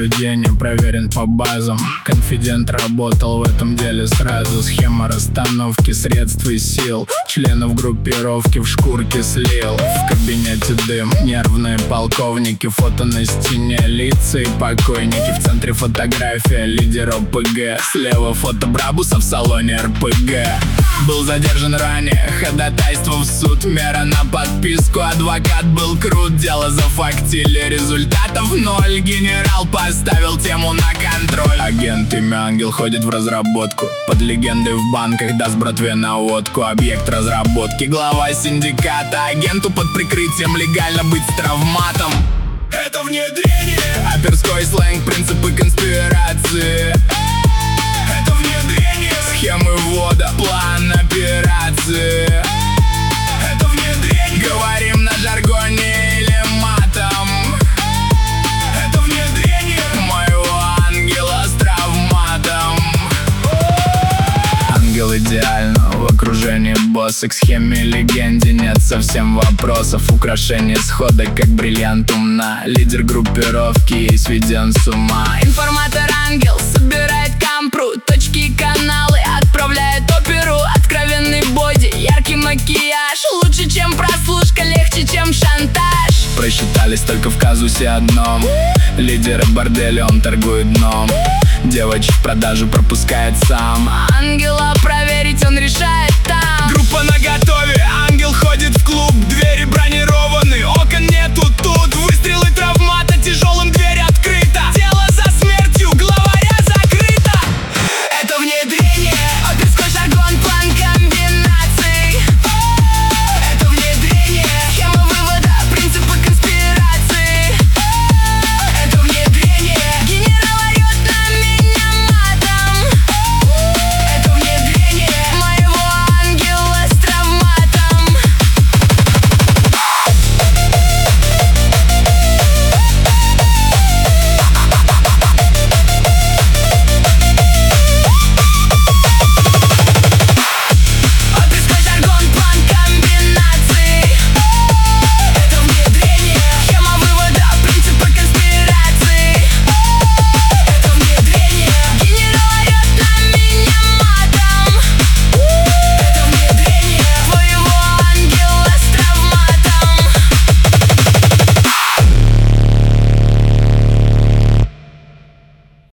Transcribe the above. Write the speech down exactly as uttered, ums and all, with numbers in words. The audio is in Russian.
наблюдения проверен по базам. Конфидент работал в этом деле сразу. Схема расстановки средств и сил членов группировки в шкурке слил. В кабинете дым, нервные полковники, фото на стене, лица и покойники. В центре фотография лидера ОПГ, слева фото Брабуса в салоне эр пэ гэ. Был задержан ранее, ходатайство в суд, мера на подписку, адвокат был крут. Дело зафактили, результатов ноль, генерал поставил тему на контроль. Агент имя Ангел ходит в разработку, под легендой в банках даст братве наводку. Объект разработки, глава синдиката, агенту под прикрытием легально быть с травматом. Это внедрение, оперской сленг, принципы конспирации. Это внедрение, схемы ввода, план операции. Это внедрение, говорим на жаргоне или матом. Это внедрение моего ангела с травматом. Ангел идеально в окружении босса, к схеме легенде нет совсем вопросов. Украшение схода как бриллиант умна, лидер группировки сведен с ума. Информатор ангел собирает кампру, точки и каналы отправляет оперу. Откровенный боди, яркий макияж, лучше чем прослушка, легче чем шантаж. Просчитались только в казусе одном, лидера борделя, он торгует дном. Девочек в продажу пропускает сам, ангела проверить он решает там. Группа наготове, ангел ходит в клуб, двери бронированы, окон нету тут, выстрелы травмы.